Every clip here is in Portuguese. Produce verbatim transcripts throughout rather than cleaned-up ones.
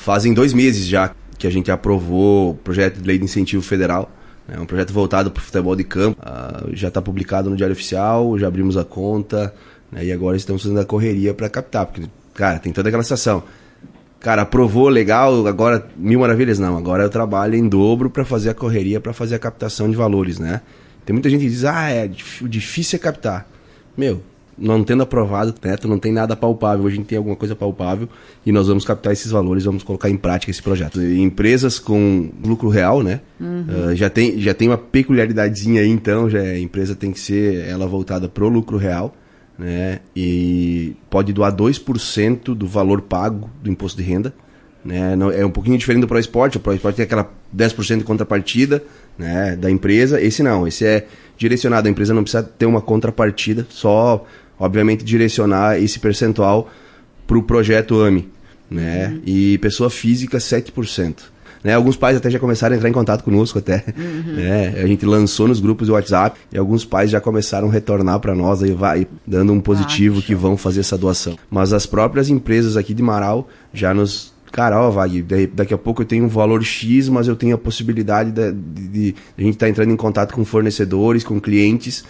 fazem dois meses já que a gente aprovou o projeto de lei de incentivo federal. É um projeto voltado para o futebol de campo. Uh, já está publicado no Diário Oficial, já abrimos a conta, né, e agora estamos fazendo a correria para captar, porque, cara, tem toda aquela situação. Cara, aprovou, legal, agora mil maravilhas, não. Agora eu trabalho em dobro para fazer a correria, para fazer a captação de valores, né? Tem muita gente que diz, ah, é difícil é captar. Meu, não tendo aprovado, né, tu não tem nada palpável. Hoje a gente tem alguma coisa palpável e nós vamos captar esses valores, vamos colocar em prática esse projeto. Empresas com lucro real, né? Uhum. Uh, já, tem, já tem uma peculiaridadezinha aí, então, já a empresa tem que ser ela voltada pro lucro real, né? E pode doar dois por cento do valor pago do imposto de renda, né? Não, é um pouquinho diferente do ProEsporte. O ProEsporte tem aquela dez por cento de contrapartida, né, da empresa. Esse não, esse é direcionado. A empresa não precisa ter uma contrapartida, só, obviamente, direcionar esse percentual para o projeto A M I, né? Uhum. E pessoa física, sete por cento. Né? Alguns pais até já começaram a entrar em contato conosco até. Uhum. Né? A gente lançou nos grupos do WhatsApp e alguns pais já começaram a retornar para nós, aí vai dando um positivo, ah, que vão fazer essa doação. Mas as próprias empresas aqui de Marau já nos... Cara, ó, Vag, daqui a pouco eu tenho um valor X, mas eu tenho a possibilidade de, de, de a gente estar tá entrando em contato com fornecedores, com clientes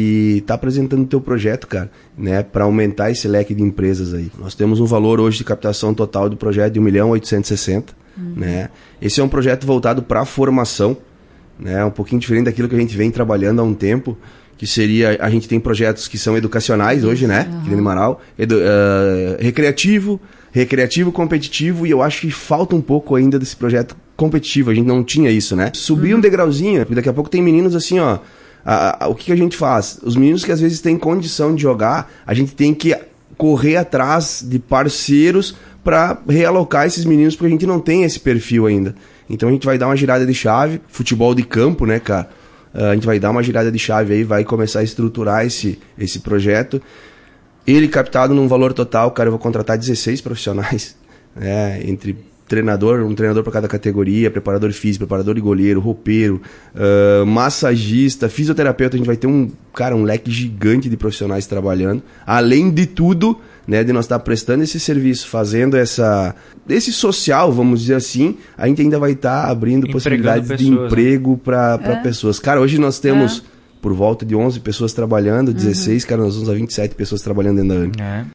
e tá apresentando o teu projeto, cara, né, para aumentar esse leque de empresas aí. Nós temos um valor hoje de captação total do projeto de um milhão oitocentos e sessenta, uhum. né? Esse é um projeto voltado para a formação, né, um pouquinho diferente daquilo que a gente vem trabalhando há um tempo, que seria, a gente tem projetos que são educacionais hoje, né, uhum. aqui no Marau, edu, uh, recreativo, recreativo, competitivo, e eu acho que falta um pouco ainda desse projeto competitivo, a gente não tinha isso, né? Subir uhum. um degrauzinho, porque daqui a pouco tem meninos assim, ó, a, a, o que, que a gente faz? Os meninos que às vezes têm condição de jogar, a gente tem que correr atrás de parceiros para realocar esses meninos, porque a gente não tem esse perfil ainda. Então a gente vai dar uma girada de chave, futebol de campo, né, cara? Uh, a gente vai dar uma girada de chave aí, vai começar a estruturar esse, esse projeto. Ele captado num valor total, cara, eu vou contratar dezesseis profissionais, né, entre treinador, um treinador para cada categoria, preparador físico, preparador de goleiro, roupeiro, uh, massagista, fisioterapeuta. A gente vai ter um, cara, um leque gigante de profissionais trabalhando. Além de tudo, né, de nós estar prestando esse serviço, fazendo essa, esse social, vamos dizer assim, a gente ainda vai estar abrindo Empregando possibilidades pessoas, de emprego para é. pessoas. Cara, hoje nós temos... É. por volta de onze pessoas trabalhando, dezesseis, uhum. cara, nós vamos a vinte e sete pessoas trabalhando dentro da A M I. É.